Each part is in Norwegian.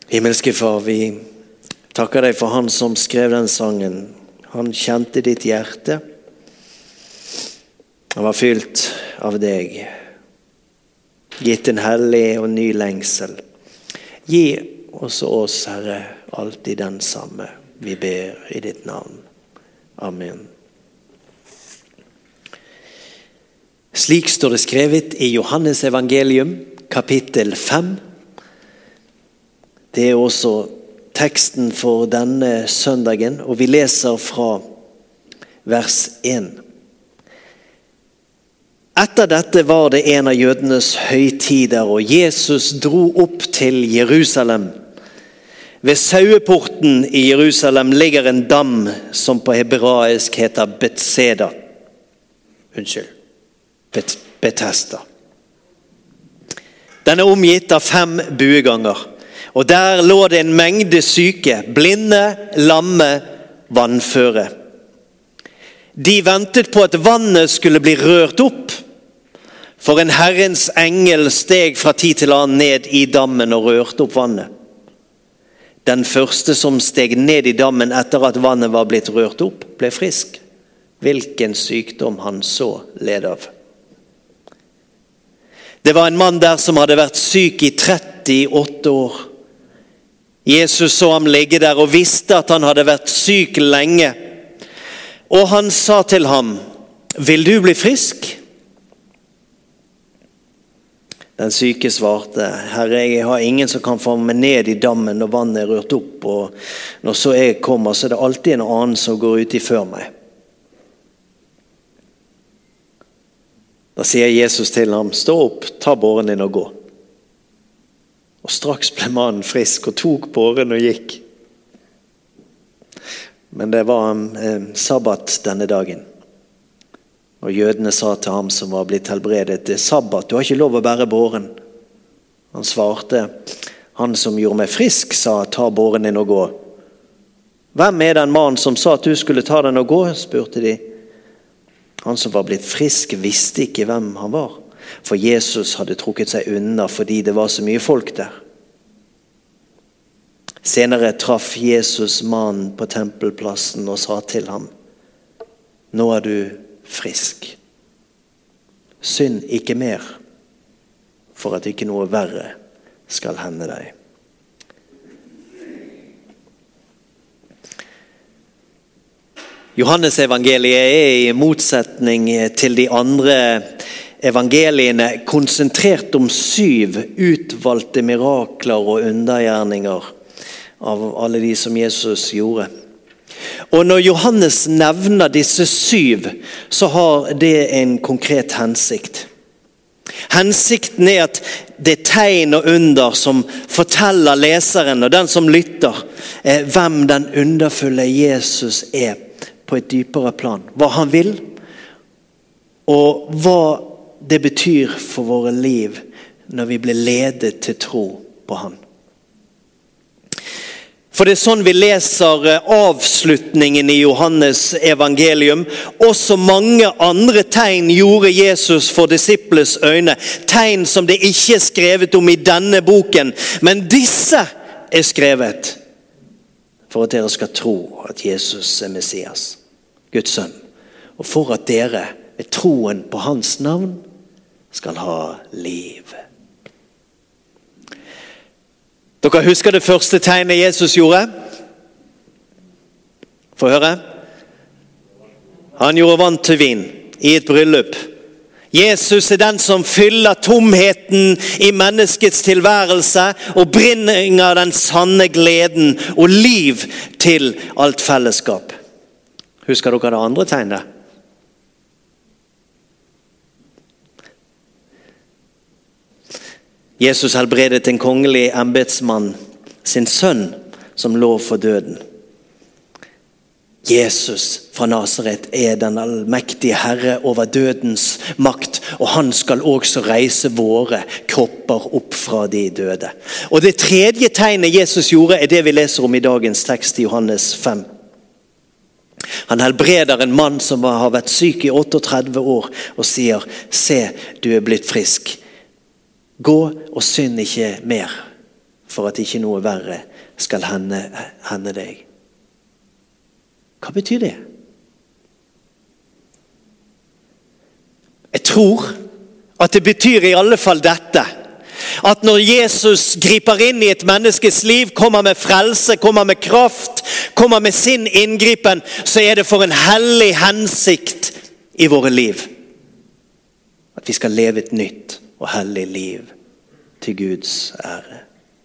Himmelske Far, vi takker deg for han som skrev den sangen. Han kjente ditt hjerte. Han var fylt av deg. Gitt en hellig og ny lengsel. Gi også oss, Herre, alltid den samme. Vi ber i ditt navn. Amen. Slik står det skrevet i Johannes evangelium, kapittel 5. Det er også teksten for denne søndagen, og vi leser fra vers 1. Etter dette var det en av jødenes høytider, og Jesus dro opp til Jerusalem. Ved saueporten i Jerusalem ligger en dam som på hebraisk heter Betesda. Den er omgitt av 5 bueganger, og der lå det en mengde syke, blinde, lamme, vannføre. De ventet på at vannet skulle bli rørt opp, for en Herrens engel steg fra tid til annen ned i dammen og rørte opp vannet. Den første som steg ned i dammen etter at vannet var blitt rørt opp, ble frisk. Hvilken sykdom han så led av. Det var en mann der som hadde vært syk i 38 år. Jesus så ham ligge der og visste at han hadde vært syk lenge. Og han sa til ham, «Vil du bli frisk?» Den syke svarte, «Herre, jeg har ingen som kan få meg ned i dammen når vannet er rørt opp, og når så jeg kommer, så er det alltid en annen som går ut i før meg.» Da sier Jesus til ham, «Stå opp, ta båren din og gå.» Og straks ble mannen frisk og tok båren og gikk. Men det var sabbat denne dagen. Og jødene sa til ham som var blitt helbredet, «Det er sabbat, du har ikke lov å bære båren.» Han svarte, «Han som gjorde meg frisk, sa, ta båren din og gå.» «Hvem er den mannen som sa at du skulle ta den og gå?» spurte de. Han som var blitt frisk visste ikke hvem han var, for Jesus hadde trukket seg unna fordi det var så mye folk der. Senere traff Jesus mannen på tempelplassen og sa til ham, «Nå er du frisk. Synd ikke mer, for at ikke noe verre skal hende deg.» Johannes evangeliet er i motsetning til de andre evangeliene konsentrert om 7 utvalgte mirakler og undergjerninger av alle de som Jesus gjorde. Og når Johannes nevner disse 7, så har det en konkret hensikt. Hensikten er at det er tegn og under som forteller leseren og den som lytter hvem den underfulle Jesus er på et dypere plan. Hva han vil, og hva det betyr for våre liv når vi blir ledet til tro på han. For det er sånn vi leser avslutningen i Johannes evangelium. Også mange andre tegn gjorde Jesus for disiples øyne. Tegn som det ikke er skrevet om i denne boken. Men disse er skrevet for at dere skal tro at Jesus er Messias, Guds sønn. Og for at dere ved troen på hans navn skal ha liv. Dere husker det første tegnet Jesus gjorde? Få høre. Han gjorde vann til vin i et bryllup. Jesus er den som fyller tomheten i menneskets tilværelse og bringer den sanne gleden og liv til alt fellesskap. Husker dere det andre tegnet? Jesus helbredet en kongelig embetsmann, sin sønn, som lå for døden. Jesus fra Nazaret er den allmektige Herre over dødens makt, og han skal også reise våre kropper opp fra de døde. Og det tredje tegnet Jesus gjorde er det vi leser om i dagens tekst i Johannes 5. Han helbreder en mann som har vært syk i 38 år og sier, «Se, du er blitt frisk. Gå og synd ikke mer, for at ikke noe verre skal hende deg. Hva betyr det? Jeg tror at det betyr i alle fall dette, at når Jesus griper inn i et menneskes liv, kommer med frelse, kommer med kraft, kommer med sin inngripen, så er det for en hellig hensikt i våre liv. At vi skal leve et nytt og hellig liv til Guds ære.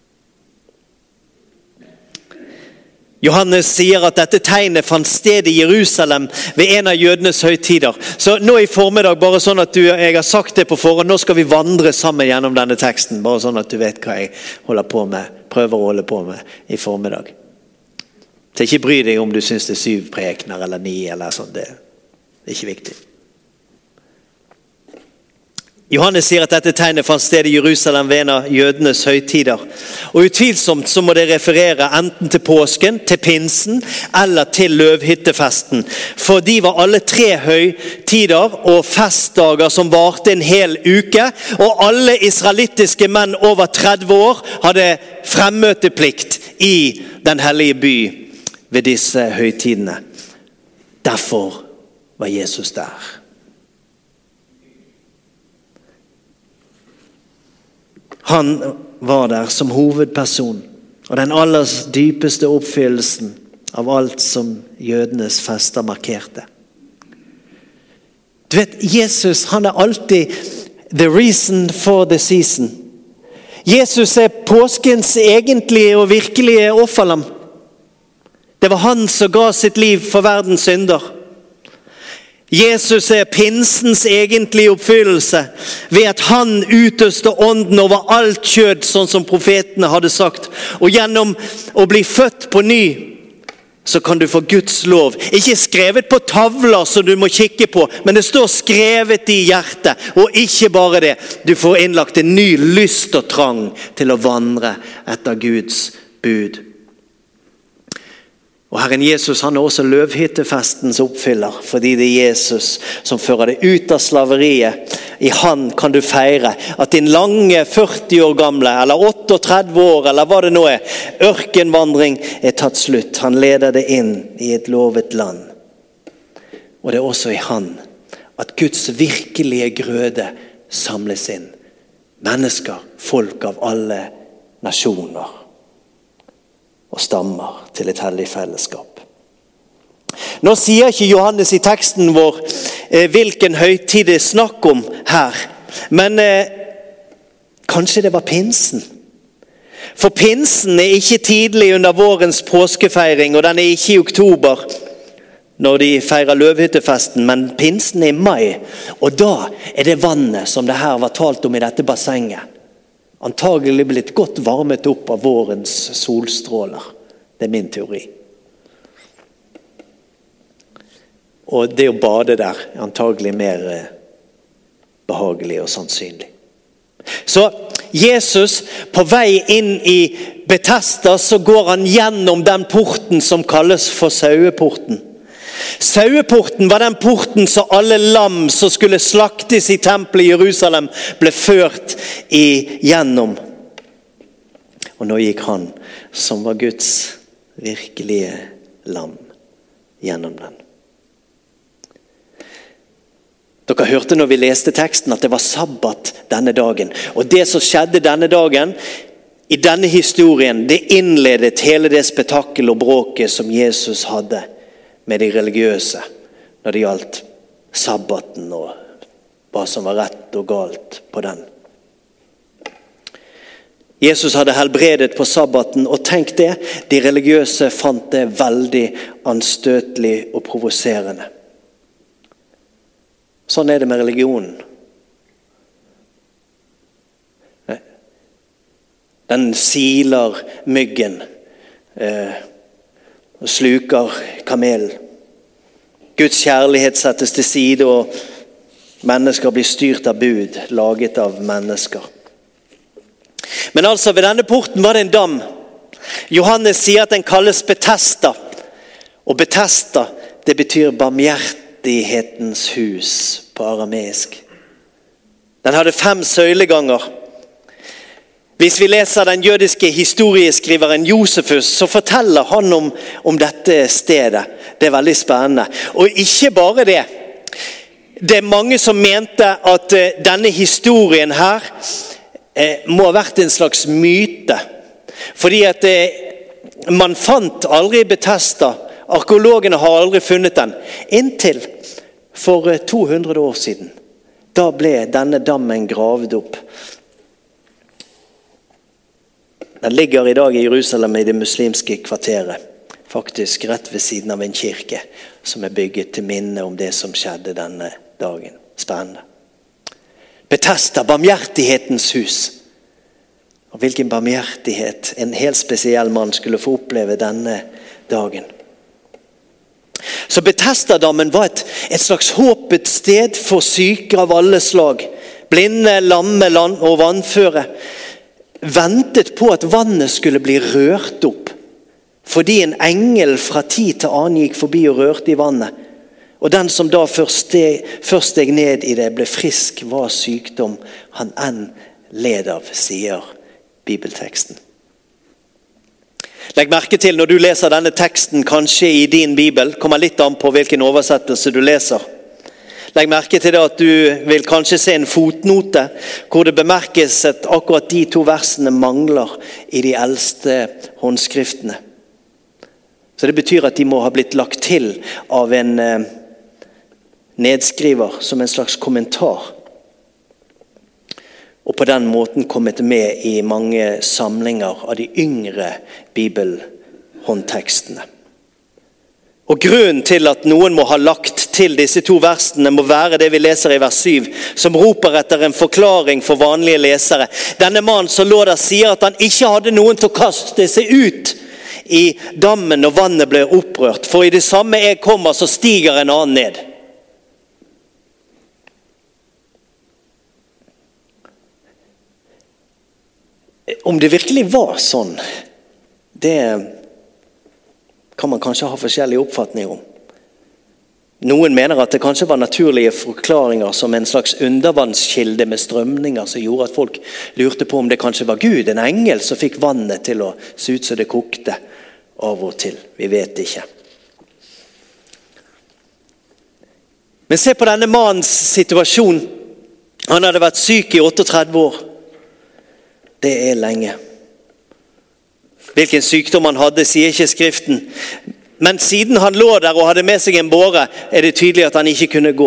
Johannes sier at dette tegnet fant sted i Jerusalem ved en av jødenes høytider. Så nå i formiddag, bare sånn at jeg har sagt det på forhånd, nå skal vi vandre sammen gjennom denne teksten, bare sånn at du vet hva jeg holder på med, prøver å holde på med i formiddag. Så ikke bry deg om du synes det er 7 prekener eller 9 eller sånn, det er ikke viktig. Johannes sier at dette tegnet fant sted i Jerusalem ved en av jødenes høytider. Og utvilsomt så må det referere enten til påsken, til pinsen eller til løvhyttefesten. For de var alle 3 høytider og festdager som varte en hel uke. Og alle israelittiske menn over 30 år hadde fremmøteplikt i den hellige by ved disse høytidene. Derfor var Jesus der. Han var der som hovedperson, og den aller dypeste oppfyllelsen av alt som jødenes fester markerte. Du vet, Jesus, han er alltid the reason for the season. Jesus er påskens egentlige og virkelige offerlam. Det var han som ga sitt liv for verdens synder. Jesus er pinsens egentlige oppfyllelse ved at han utøste ånden over alt kjød, sånn som profetene hadde sagt. Og gjennom å bli født på ny, så kan du få Guds lov. Ikke skrevet på tavler som du må kikke på, men det står skrevet i hjertet. Og ikke bare det, du får innlagt en ny lyst og trang til å vandre etter Guds bud. Og Herren Jesus, han er også løvhyttefestens oppfyller, fordi det er Jesus som fører deg ut av slaveriet. I han kan du feire at din lange 40 år gamle, eller 38 år, eller hva det nå er, ørkenvandring er tatt slutt. Han leder deg inn i et lovet land. Og det er også i han at Guds virkelige grøde samles inn. Mennesker, folk av alle nasjoner og stammer til et hellig fellesskap. Nå sier ikke Johannes i teksten vår hvilken høytid det er snakk om her, men kanskje det var pinsen. For pinsen er ikke tidlig under vårens påskefeiring, og den er ikke i oktober når de feirer løvhyttefesten, men pinsen er i mai, og da er det vannet som det her var talt om i dette bassenget. Antagelig blitt godt varmet opp av vårens solstråler. Det er min teori. Og det å bade der er antagelig mer behagelig og sannsynlig. Så Jesus, på vei inn i Betesda, så går han gjennom den porten som kalles for saueporten. Saueporten var den porten som alle lam som skulle slaktes i tempelet i Jerusalem ble ført igjennom. Og nå gikk han, som var Guds virkelige lam, gjennom den. Dere hørte når vi leste teksten at det var sabbat denne dagen. Og det som skjedde denne dagen, i denne historien, det innledet hele det spetakkel og bråket som Jesus hadde med de religiøse når det gjaldt sabbaten og hva som var rett og galt på den. Jesus hadde helbredet på sabbaten, og tenk det, de religiøse fant det veldig anstøtelig og provoserende. Sånn er det med religionen. Den siler myggen og sluker kamelen. Guds kjærlighet settes til side, og mennesker blir styrt av bud, laget av mennesker. Men altså, ved denne porten var det en dam. Johannes sier at den kalles Betesda. Og Betesda, det betyr barmhjertighetens hus på arameisk. Den hadde 5 søyleganger. Hvis vi leser den jødiske historieskriveren Josefus, så forteller han om dette stedet. Det veldig spennende. Og ikke bare det. Det mange som mente at denne historien her må ha vært en slags myte. Fordi at man fant aldri Betesda. Arkeologene har aldri funnet den. Inntil for 200 år siden. Da ble denne dammen gravet opp. Den ligger i dag i Jerusalem i det muslimske kvarteret. Faktisk rett ved siden av en kirke som bygget til minne om det som skjedde denne dagen. Spennende. Betesda, barmhjertighetens hus. Og hvilken barmhjertighet en helt spesiell mann skulle få oppleve denne dagen. Så Betesda-dammen var et slags håpets sted for syke av alle slag. Blinde, lamme og vannføre. Ventet på at vannet skulle bli rørt opp. Fordi en engel fra tid til annen gikk forbi og rørte i vannet. Og den som da først steg ned i det ble frisk, var sykdom han enn led av, sier bibelteksten. Legg merke til når du leser denne teksten, kanskje i din bibel, kommer litt an på hvilken oversettelse du leser. Legg merke til det at du vil kanskje se en fotnote, hvor det bemerkes at akkurat de 2 versene mangler i de eldste håndskriftene. Så det betyr at de må ha blitt lagt til av en nedskriver som en slags kommentar. Og på den måten kommet med i mange samlinger av de yngre bibelhåndtekstene. Og grunnen til at noen må ha lagt til disse 2 versene må være det vi leser i vers 7, som roper etter en forklaring for vanlige lesere. Denne mannen som lå der sier at han ikke hadde noen til å kaste seg ut i dammen når vannet ble opprørt. For i det samme jeg kommer, så stiger en annen ned. Om det virkelig var sånn, det kan man kanskje ha forskjellige oppfatninger om. Noen mener at det kanskje var naturlige forklaringer som en slags undervannskilde med strømninger som gjorde at folk lurte på om det kanskje var Gud, en engel som fikk vannet til å se ut som det kokte av og til. Vi vet ikke. Men se på denne mannens situasjon. Han hadde vært syk i 38 år. Det er lenge. Hvilken sykdom han hadde, sier ikke skriften. Men siden han lå der og hadde med seg en båre, er det tydelig at han ikke kunne gå.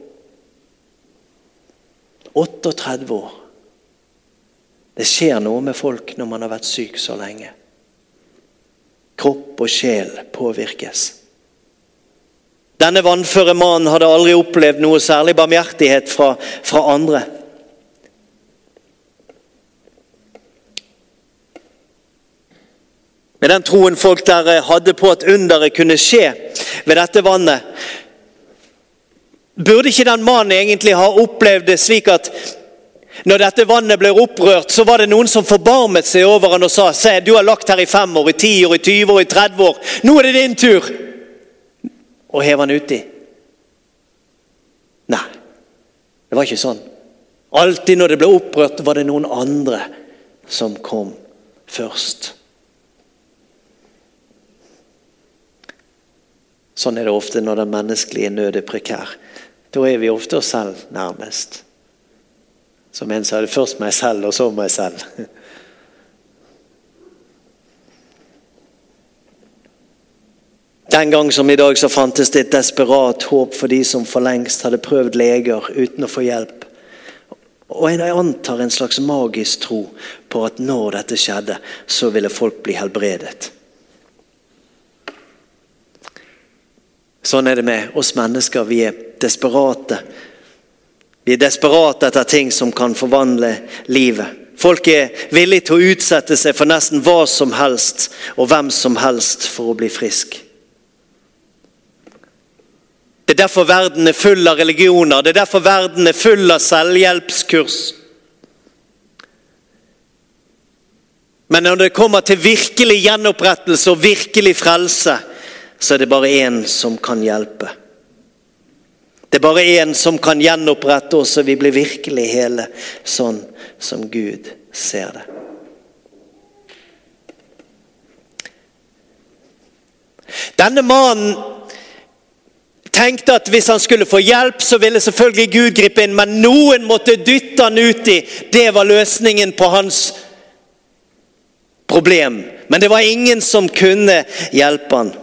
38 år. Det skjer noe med folk når man har vært syk så lenge. Kropp og sjel påvirkes. Denne vannføre mannen hadde aldri opplevd noe særlig barmhjertighet fra andre. Med den troen folk der hadde på at underet kunne skje ved dette vannet, burde ikke den mannen egentlig ha opplevd det slik at når dette vannet ble opprørt, så var det noen som forbarmet seg over han og sa: se, du har lagt her i 5 år, i 10 år, i 20 år, i 30 år. Nå er det din tur. Og hev han uti. Nei, det var ikke sånn. Alltid når det ble opprørt, var det noen andre som kom først. Sånn er det ofte når den menneskelige nød er prekær. Da er vi ofte oss selv nærmest. Som en sa, det først meg selv og så meg selv. Den gang som i dag så fantes det et desperat håp for de som for lengst hadde prøvd leger uten å få hjelp. Og jeg antar en slags magisk tro på at når dette skjedde, så ville folk bli helbredet. Sånn er det med oss mennesker. Vi er desperate. Vi er desperate etter ting som kan forvandle livet. Folk er villige til å utsette seg for nesten hva som helst og hvem som helst for å bli frisk. Det er derfor verden er full av religioner. Det er derfor verden er full av selvhjelpskurs. Men når det kommer til virkelig gjenopprettelse og virkelig frelse, så er det bare en som kan hjelpe. Det er bare en som kan gjenopprette oss, så vi blir virkelig hele, sånn som Gud ser det. Denne mannen tenkte at hvis han skulle få hjelp, så ville selvfølgelig Gud gripe inn, men noen måtte dytte han ut i. Det var løsningen på hans problem. Men det var ingen som kunne hjelpe han.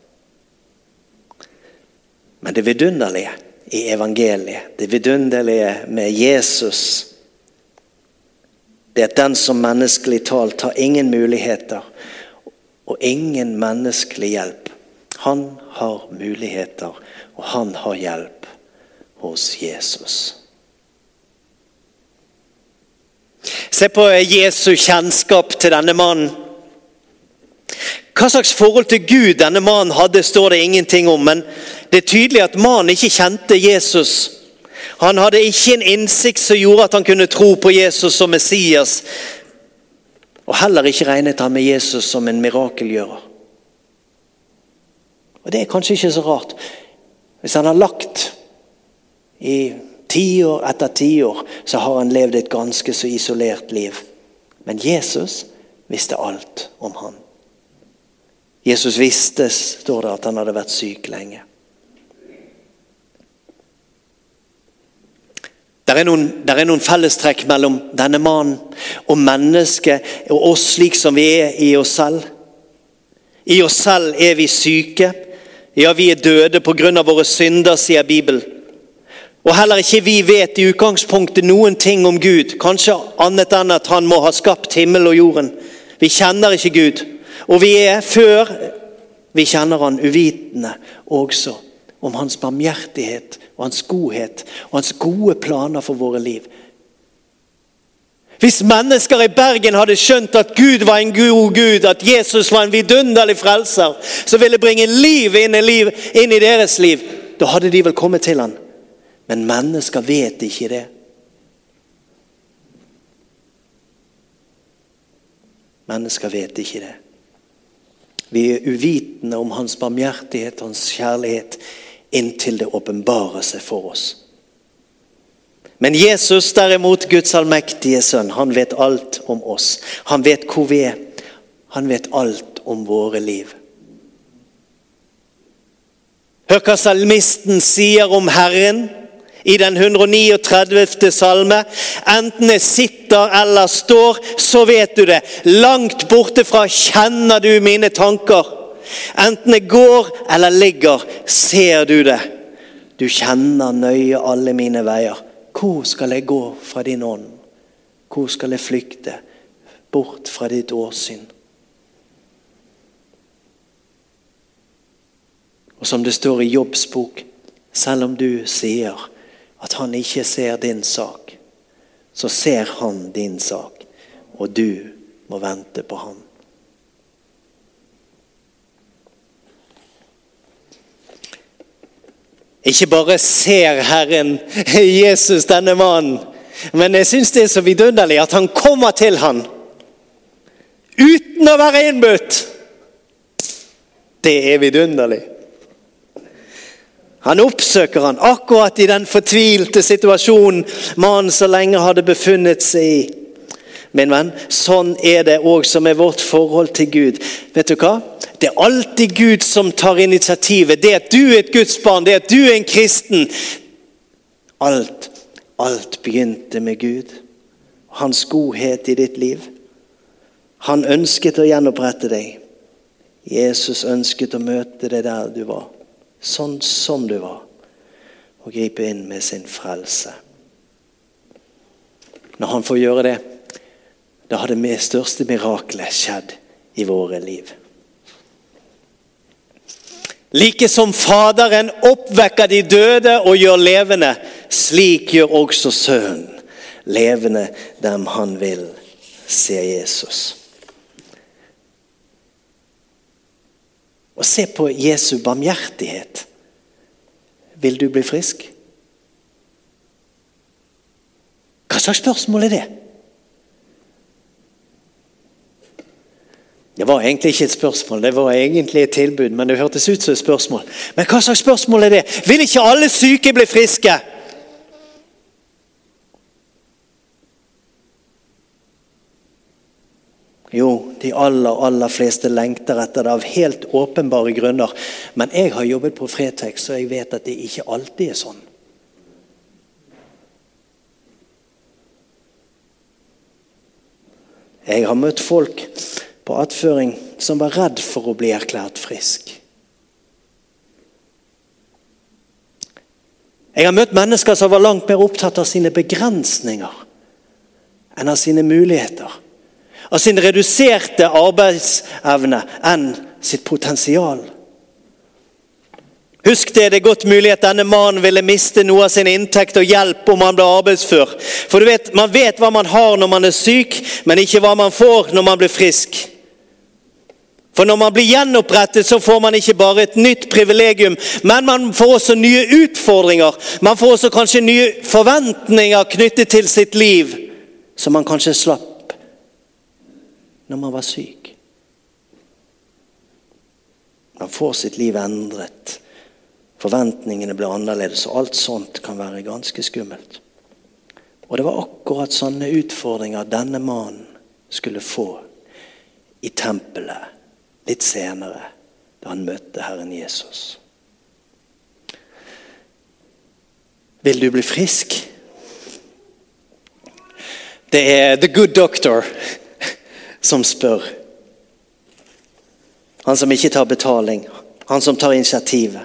Men det vidunderlige i evangeliet, det vidunderlige med Jesus, det er at den som menneskelig talt har ingen muligheter og ingen menneskelig hjelp. Han har muligheter, og han har hjelp hos Jesus. Se på Jesu kjennskap til denne mannen. Hva slags forhold til Gud denne mannen hadde, står det ingenting om, men det er tydelig at mannen ikke kjente Jesus. Han hadde ikke en innsikt som gjorde at han kunne tro på Jesus som Messias, og heller ikke regnet han med Jesus som en mirakelgjører. Og det er kanskje ikke så rart. Hvis han har lagt i 10 år etter 10 år, så har han levd et ganske så isolert liv. Men Jesus visste alt om han. Jesus visste, står det, at han hadde vært syk lenge. Det er noen fellestrekk mellom denne mannen og mennesket og oss slik som vi er i oss selv. I oss selv er vi syke. Ja, vi er døde på grunn av våre synder, sier Bibelen. Og heller ikke vi vet i utgangspunktet noen ting om Gud. Kanskje annet enn at han må ha skapt himmel og jorden. Vi kjenner ikke Gud. Og vi er, før vi kjenner han, uvitende også om hans barmhjertighet og hans godhet og hans gode planer for våre liv. Hvis mennesker i Bergen hadde skjønt at Gud var en god Gud, at Jesus var en vidunderlig frelser, så ville bringe liv inn i deres liv, da hadde de vel kommet til han. Men mennesker vet ikke det. Mennesker vet ikke det. Vi er uvitende om hans barmhjertighet, hans kjærlighet, inntil det åpenbarer seg for oss. Men Jesus derimot, Guds allmektige sønn, han vet alt om oss. Han vet hvor vi er. Han vet alt om våre liv. Hør hva salmisten sier om Herren i den 139. salme. Enten jeg sitter eller står, så vet du det. Langt bortefra kjenner du mine tanker. Enten jeg går eller ligger, ser du det. Du kjenner nøye alle mine veier. Hvor skal jeg gå fra din ånd? Hvor skal jeg flykte bort fra ditt åsyn? Og som det står i Jobbs bok, selv om du sier at han ikke ser din sak, så ser han din sak, og du må vente på han. Ikke bare ser Herren Jesus denne mannen, men jeg synes det er så vidunderlig at han kommer til han uten å være innbudt. Det er vidunderlig. Han oppsøker han akkurat i den fortvilte situasjonen mannen så lenge hadde befunnet seg i. Min venn, sånn er det også med vårt forhold til Gud. Vet du hva? Det er alltid Gud som tar initiativet. Det at du er et Guds barn, det at du er en kristen. Alt begynte med Gud. Hans godhet i ditt liv. Han ønsket å gjenopprette deg. Jesus ønsket å møte deg der du var. Sånn som du var. Og gripe inn med sin frelse. Når han får gjøre det, da har det største mirakelet skjedd i våre liv. Like som Faderen oppvekker de døde og gjør levende, slik gjør også Sønnen levende dem han vil, sier Jesus. Og se på Jesu barmhjertighet. Vil du bli frisk? Hva slags spørsmål er det? Det var egentlig ikke et spørsmål, det var egentlig et tilbud, men det hørtes ut som et spørsmål. Men hva slags spørsmål er det? Vil ikke alle syke bli friske? Jo, de aller fleste lengter etter det av helt åpenbare grunner. Men jeg har jobbet på Fretex, så jeg vet at det ikke alltid er sånn. Jeg har møtt folk på attføring som var redd for å bli erklært frisk. Jeg har møtt mennesker som var langt mer opptatt av sine begrensninger enn av sine muligheter. Av sin reduserte arbeidsevne enn sitt potensial. Husk det er godt mulig at denne mannen ville miste noe av sin inntekt og hjelp om han ble arbeidsfør. For du vet, man vet hva man har når man er syk, men ikke hva man får når man blir frisk. For når man blir gjenopprettet, så får man ikke bare et nytt privilegium, men man får også nye utfordringer. Man får også kanskje nye forventninger knyttet til sitt liv, som man kanskje slapp når man var syk. Man får sitt liv endret. Forventningene ble annerledes, og alt sånt kan være ganske skummelt. Og det var akkurat sånne utfordringer denne mannen skulle få i tempelet litt senere, da han møtte Herren Jesus. Vil du bli frisk? Det er the good doctor som spør. Han som ikke tar betaling, han som tar initiativet.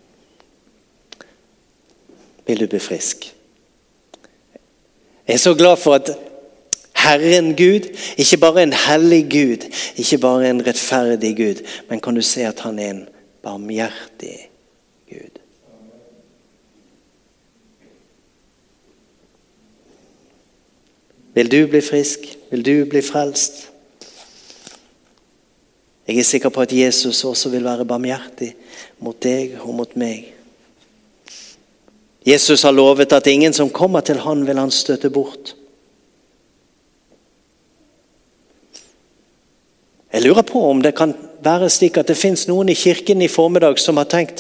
Vil du bli frisk? Jeg er så glad for at Herren Gud, ikke bare en hellig Gud, ikke bare en rettferdig Gud, men kan du se at han er en barmhjertig Gud. Vil du bli frisk? Vil du bli frelst? Jeg er sikker på at Jesus også vil være barmhjertig mot deg og mot meg. Jesus har lovet at ingen som kommer til han vil han støte bort. Jeg lurer på om det kan være slik at det finnes noen i kirken i formiddag som har tenkt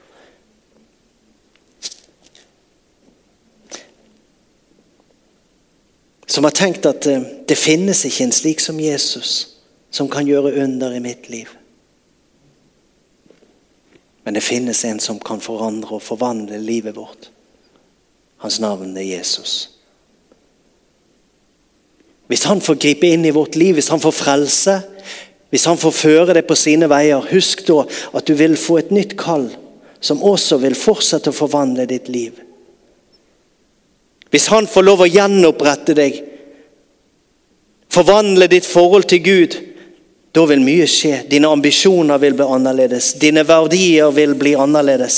at det finnes ikke en slik som Jesus som kan gjøre under i mitt liv. Men det finnes en som kan forandre og forvandle livet vårt. Hans navn er Jesus. Hvis han får gripe inn i vårt liv, hvis han får frelse, hvis han får føre det på sine veier, husk da at du vil få et nytt kall som også vil fortsette å forvandle ditt liv. Hvis han får lov å gjenopprette deg, forvandle ditt forhold til Gud, da vil mye skje. Dine ambisjoner vil bli annerledes. Dine verdier vil bli annerledes.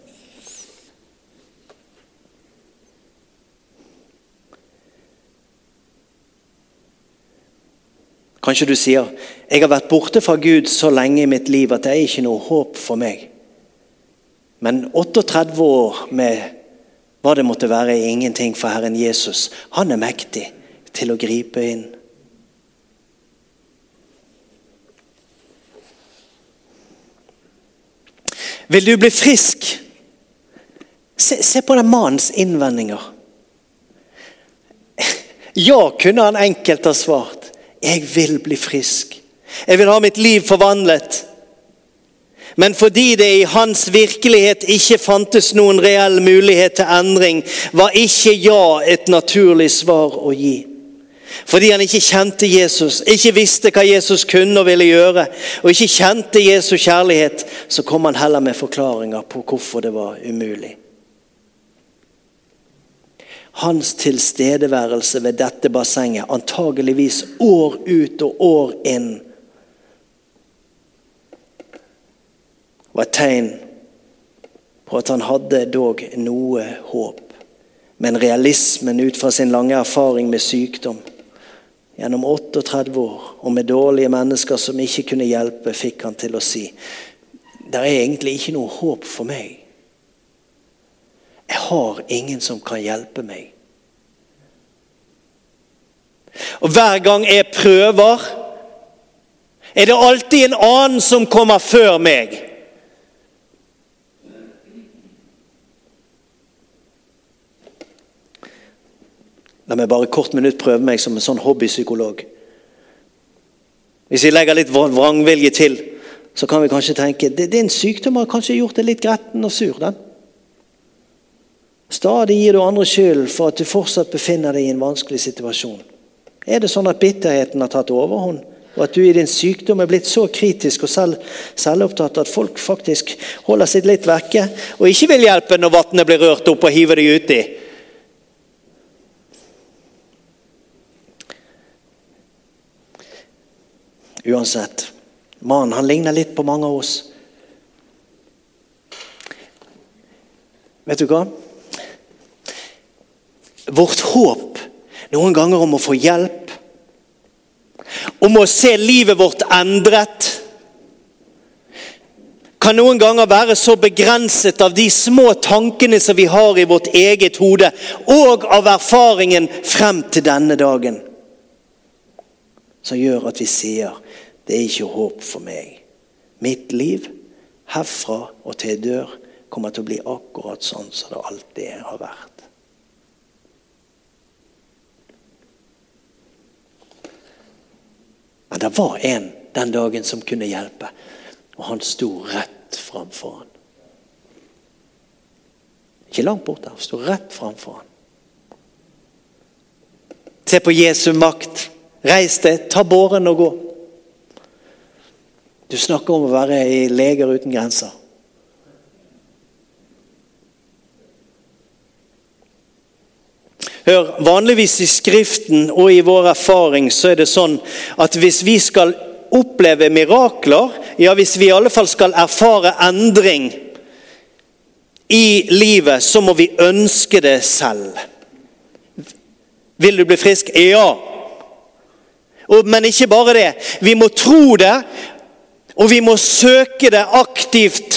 Kanskje du sier, jeg har vært borte fra Gud så lenge i mitt liv at det er ikke noe håp for meg. Men 38 år med hva det måtte være ingenting for Herren Jesus, han er mektig til å gripe inn. Vil du bli frisk? Se på den mannens innvendinger. Ja, kunne han enkelt ha svart. Jeg vil bli frisk. Jeg vil ha mitt liv forvandlet. Men fordi det i hans virkelighet ikke fantes noen reell mulighet til endring, var ikke ja et naturlig svar å gi. Fordi han ikke kjente Jesus, ikke visste hva Jesus kunne og ville gjøre, og ikke kjente Jesu kjærlighet, så kom han heller med forklaringer på hvorfor det var umulig. Hans tilstedeværelse ved dette bassenget, antageligvis år ut og år inn, var et tegn på at han hadde dog noe håp. Men realismen ut fra sin lange erfaring med sykdom, gjennom 38 år, og med dårlige mennesker som ikke kunne hjelpe, fikk han til å si, det er egentlig ikke noe håp for meg. Jeg har ingen som kan hjelpe meg. Og hver gang jeg prøver, er det alltid en annen som kommer før meg. La meg bare kort minutt prøve meg som en sånn hobbypsykolog. Hvis vi legger litt vrangvilje til, så kan vi kanskje tenke, din sykdom har kanskje gjort det litt gretten og sur, den. Stadig gir du andre skyld for at du fortsatt befinner deg i en vanskelig situasjon. Det sånn at bitterheten har tatt overhånd, og at du i din sykdom blitt så kritisk og selvopptatt at folk faktisk holder seg litt vekke, og ikke vil hjelpe når vattnet blir rørt opp og hiver deg ut i? Uansett, mannen, han ligner litt på mange av oss. Vet du hva? Vårt håp noen ganger om å få hjelp, om å se livet vårt endret, kan noen ganger være så begrenset av de små tankene som vi har i vårt eget hode, og av erfaringen frem til denne dagen, som gjør at vi sier, det ikke håp for meg. Mitt liv, herfra og til dør, kommer til å bli akkurat sånn som det alltid har vært. Men det var en den dagen som kunne hjelpe, og han sto rett framfor han. Ikke langt bort der, han sto rett framfor han. Se på Jesu makt. Reis deg, ta båren og gå. Du snakker om å være i leger uten grenser. Hør, vanligvis i skriften og i vår erfaring så det sånn at hvis vi skal oppleve mirakler, ja hvis vi i alle fall skal erfare endring i livet, så må vi ønske det selv. Vil du bli frisk? Ja. Men ikke bare det. Vi må tro det, og vi må søke det aktivt.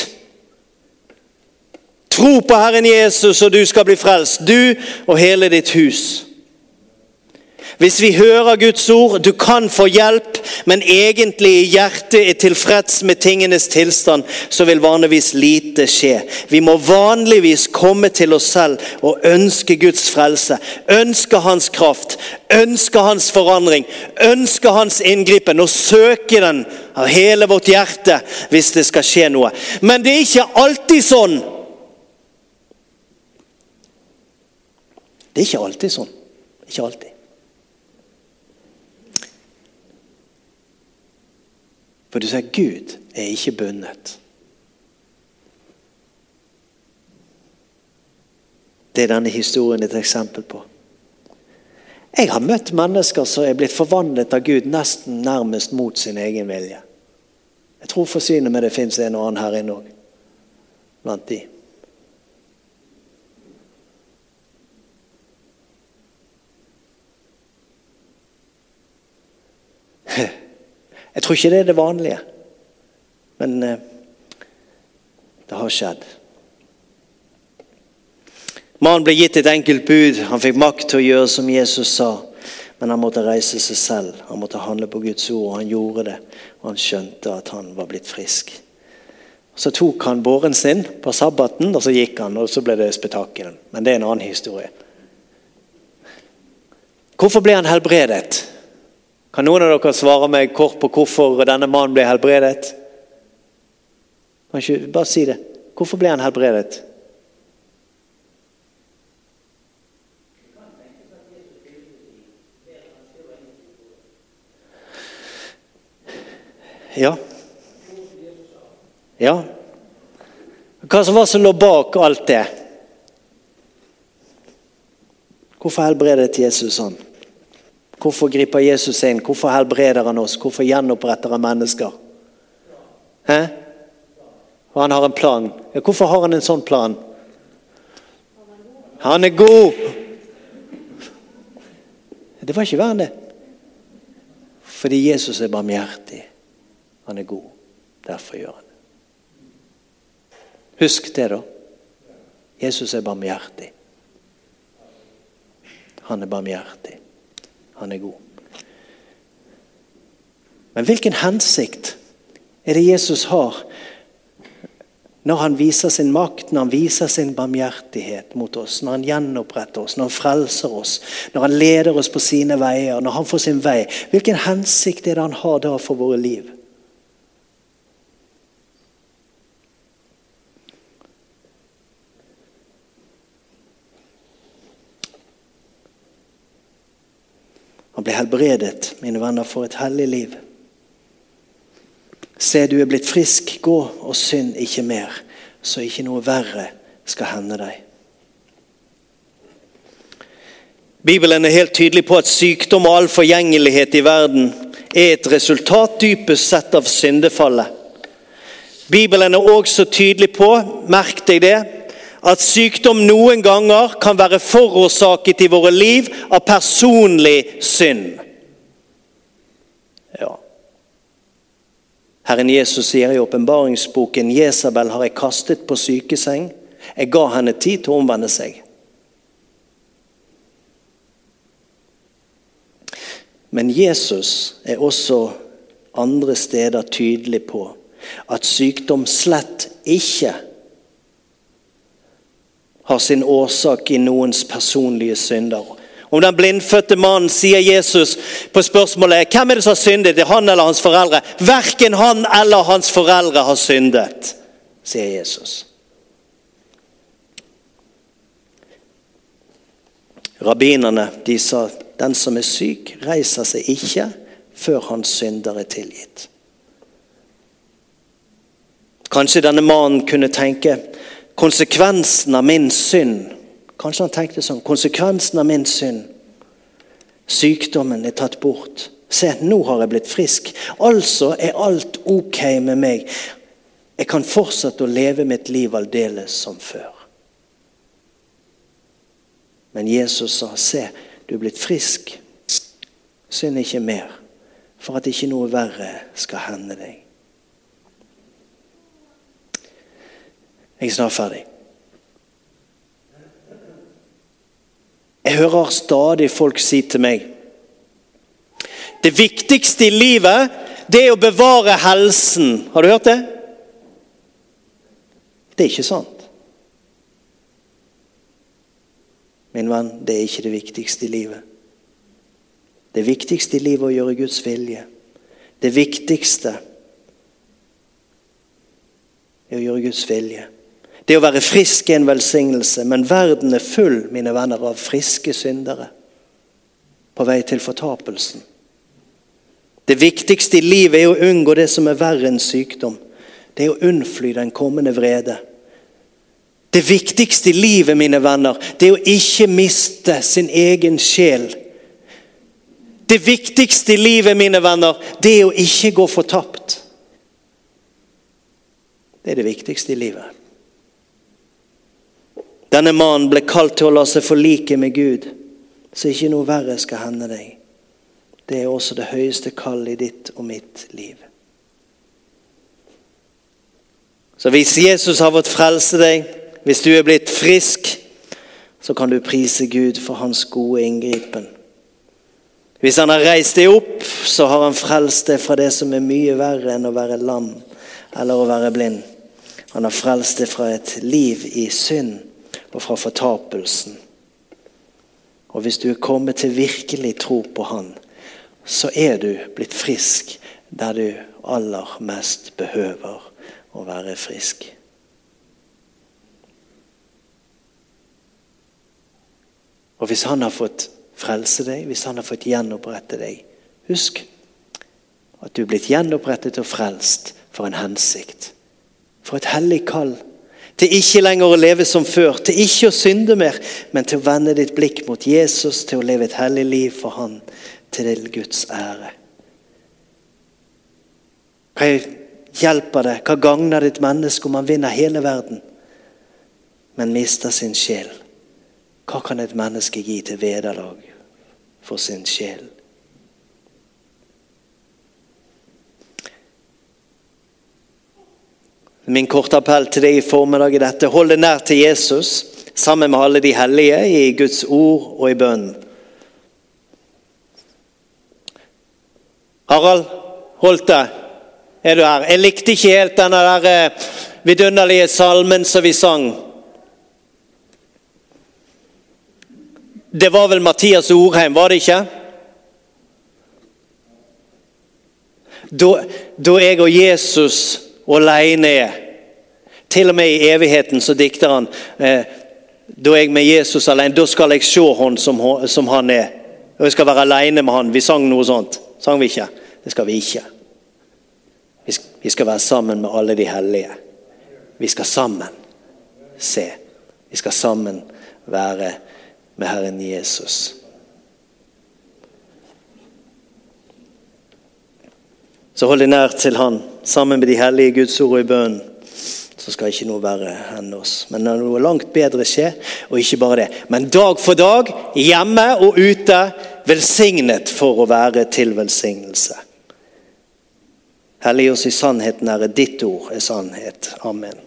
Tro på Herren Jesus, og du skal bli frelst. Du og hele ditt hus. Hvis vi hører Guds ord, du kan få hjelp, men egentlig i hjertet tilfreds med tingenes tilstand, så vil vanligvis lite skje. Vi må vanligvis komme til oss selv og ønske Guds frelse, ønske hans kraft, ønske hans forandring, ønske hans inngripen og søke den av hele vårt hjerte hvis det skal skje noe. Men det ikke alltid sånn. Det ikke alltid sånn. Ikke alltid. For du sier, Gud ikke bundet. Det denne historien et eksempel på. Jeg har møtt mennesker som blitt forvandlet av Gud nesten nærmest mot sin egen vilje. Jeg tror forsynet med det finnes en og annen her inne også. Blant de. Jeg tror ikke det det vanlige, men det har skjedd. Mannen ble gitt et enkelt bud, han fikk makt til å gjøre som Jesus sa, men han måtte reise seg selv, han måtte handle på Guds ord, og han gjorde det, og han skjønte at han var blitt frisk. Så tok han båren sin på sabbaten, og så gikk han, og så ble det spetakelen. Men det en annen historie. Hvorfor ble han helbredet? Kan noen av dere svare meg kort på hvorfor denne mannen ble helbredet? Kan ikke bare si det. Hvorfor ble han helbredet? Ja. Ja. Hva som var som lå bak alt det? Hvorfor helbredet Jesus han? Hvorfor griper Jesus inn? Hvorfor helbreder han oss? Hvorfor gjenoppretter han mennesker? Hæ? Og han har en plan. Ja, hvorfor har han en sånn plan? Han god. Det var ikke verre enn det. Fordi Jesus barmhjertig. Han god. Derfor gjør han det. Husk det da. Jesus barmhjertig. Han barmhjertig. Han god. Men hvilken hensikt det Jesus har Når han viser sin makt, når han viser sin barmhjertighet mot oss, når han gjenoppretter oss, når han frelser oss, når han leder oss på sine veier, når han får sin vei, hvilken hensikt er det han har da for våre liv? Han ble helbredet, mine venner, for et hellig liv. Se, du er blitt frisk, gå og synd ikke mer, så ikke noe verre skal hende deg. Bibelen er helt tydelig på at sykdom og all forgjengelighet i verden er et resultat dypest sett av syndefallet. Bibelen er også tydelig på, merk deg det, at sykdom noen ganger kan være forårsaket i våre liv av personlig synd. Ja. Herren Jesus sier i åpenbaringsboken, Jezabel har jeg kastet på sykeseng. Jeg ga henne tid til å omvende seg. Men Jesus er også andre steder tydelig på at sykdom slett ikke har sin årsak i noens personlige synder. Om den blindfødte mannen sier Jesus på spørsmålet, hvem er det som har syndet? Det er han eller hans foreldre? Hverken han eller hans foreldre har syndet, sier Jesus. Rabbinerne, de sa, den som er syk, reiser seg ikke før hans synder er tilgitt. Kanskje denne mannen kunne tenke, konsekvensen av min synd, kanskje han tenkte sånn, konsekvensen av min synd, sykdommen er tatt bort. Se, nå har jeg blitt frisk. Altså er alt ok med meg. Jeg kan fortsette å leve mitt liv aldeles som før. Men Jesus sa, se, du er blitt frisk. Synd ikke mer, for at ikke noe verre skal hende deg. Jeg er snart ferdig. Jeg hører stadig folk si til meg, det viktigste i livet, det er å bevare helsen. Har du hørt det? Det er ikke sant. Min venn, det er ikke det viktigste i livet. Det viktigste i livet er å gjøre Guds vilje. Det viktigste er å gjøre Guds vilje. Det å være frisk er en velsignelse, men verden er full, mine venner, av friske syndere på vei til fortapelsen. Det viktigste i livet er å unngå det som er verre enn sykdom. Det er å unnfly den kommende vrede. Det viktigste i livet, mine venner, det er å ikke miste sin egen sjel. Det viktigste i livet, mine venner, det er å ikke gå fortapt. Det er det viktigste i livet. Denne mannen ble kalt til å la seg forlike med Gud, så ikke noe verre skal hende deg. Det er også det høyeste kall i ditt og mitt liv. Så hvis Jesus har fått frelse deg, hvis du er blitt frisk, så kan du prise Gud for hans gode inngripen. Hvis han har reist deg opp, så har han frelst deg fra det som er mye verre enn å være lam eller å være blind. Han har frelst deg fra et liv i synd og fra fortapelsen. Og hvis du er kommet til virkelig tro på han, så er du blitt frisk der du aller mest behøver å være frisk. Og hvis han har fått frelse deg, hvis han har fått gjenopprette deg, husk at du er blitt gjenopprettet og frelst for en hensikt. For et hellig kall. Til ikke lenger å leve som før, til ikke å synde mer, men til å vende ditt blikk mot Jesus, til å leve et hellig liv for han, til Guds ære. Hva hjelper det? Hva gagner ditt menneske om man vinner hele verden, men mister sin sjel? Hva kan et menneske gi til vederlag for sin sjel? Min korte appell til deg i formiddag er dette: hold deg nær til Jesus, sammen med alle de hellige i Guds ord og i bønnen. Harald Holte, er du her? Jeg likte ikke helt denne der vidunderlige salmen som vi sang. Det var vel Mathias Orheim, var det ikke? Da jeg og Jesus alene er. Til og med i evigheten så dikter han, da jeg med Jesus alene, da skal jeg se han som han er. Og jeg skal være alene med han. Vi sang noe sånt. Sang vi ikke? Det skal vi ikke. Vi skal være sammen med alle de hellige. Vi skal sammen se. Vi skal sammen være med Herren Jesus. Så hold deg nær til han, sammen med de hellige Guds ord og i bønnen. Så skal ikke noe være enn oss. Men når noe langt bedre skjer, og ikke bare det. Men dag for dag, hjemme og ute, velsignet for å være til velsignelse. Hellig oss i sannheten, Herre, ditt ord er sannhet. Amen.